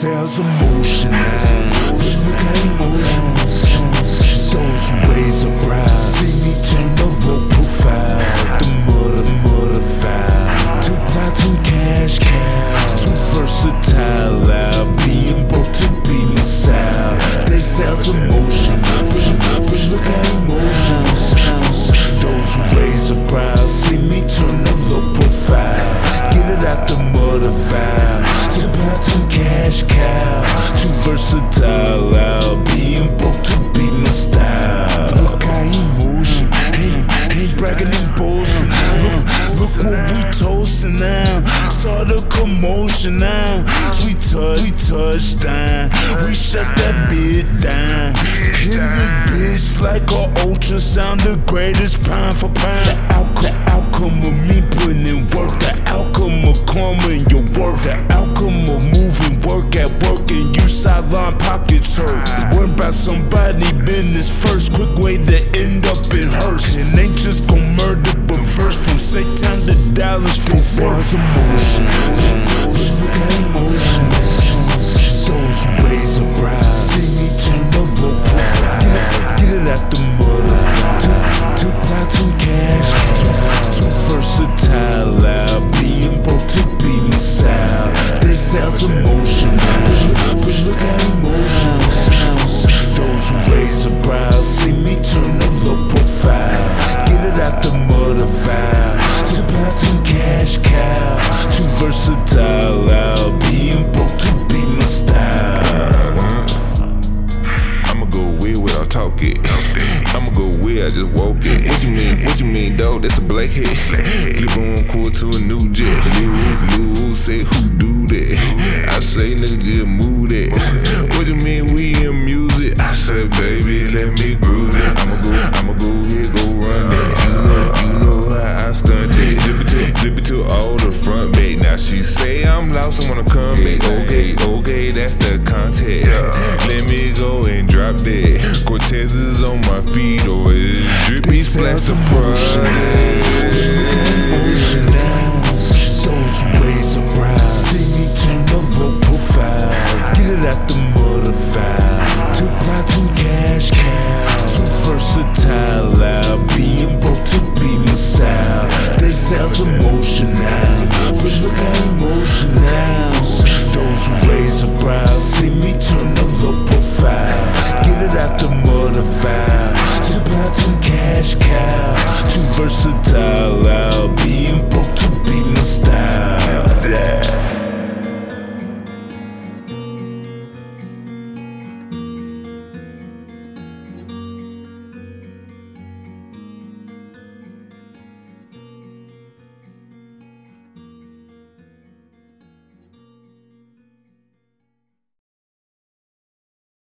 sells emotion now, but look at emotions. Those who raise a brow see me turn the low profile. The mother foul. Too platoon cash cow. Too versatile out. Being broke to be missile. They sells emotion, but look at emotions. Those who raise a brow see me turn the low profile. Get it out the mother foul. Too platoon cash cow. Too versatile out. Being broke to be my style. Look at emotion. Ain't bragging and boasting. Look what we toasting now. Start a commotion now. We touchdown. We shut that bit down. Hit this bitch like a ultrasound. The greatest pound for pound. The outcome of me putting in work. The outcome of karma in your work. The outcome of moving work at work and you sideline pockets hurt. Worry about somebody business first. Quick way to end up in hearse. And ain't just gon' murder but verse from Satan to Dallas for worth. Emotion, but look at emotions. Those who raise a brow see me turn the low profile. Get it out the mother. Too platoon cash. Too versatile out. Being broke to be missile. They sells emotion, but look at emotions. Those who raise a brow see me turn the low profile. Get it out the mother foul. Too platoon cash cow. Too versatile out. Being broke to be my style. I'ma go weird without talking. I'ma go weird, I just woke it. What you mean, dog? That's a black hit. Flippin' one quarter to a new jet. New say who do that? I say nigga just move that. What you mean we in music? I said baby let me groove it. I'ma go here, go run that. You know how I stunt it. Flip it to all the front back. Now she say I'm lost, I wanna come back. Okay, that's the context. Let me go and drop that. Cortez is on my feet, or it's drippy splash the emotion now. Those who raise a brow see me turn the low profile. Get it out the mother foul. Too platoon cash cow. Too versatile out. Being broke to be missile. They sells emotion now, but look at emotion now. Those who raise a brow see me turn the low profile. Get it out the mother foul.